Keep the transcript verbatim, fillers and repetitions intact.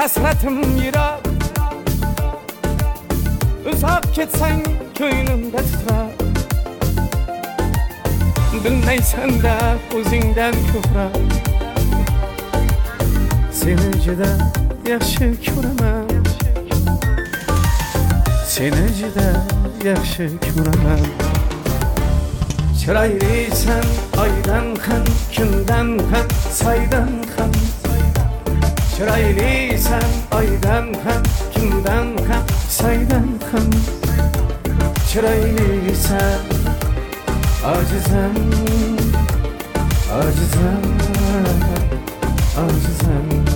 hasratim yiroq. Uzoq ketsang ko'nglimda titrar. Bilmaysan-da o'zingdan ko'proq. Seni juda yaxshi ko'raman. Seni juda yaxshi ko'raman. Chiroylisan oydan ham, kundan ham, soydan ham. Chiroylisan oydan ham, kundan ham, soydan ham. Chiroylisan Acizim, acizim, acizim.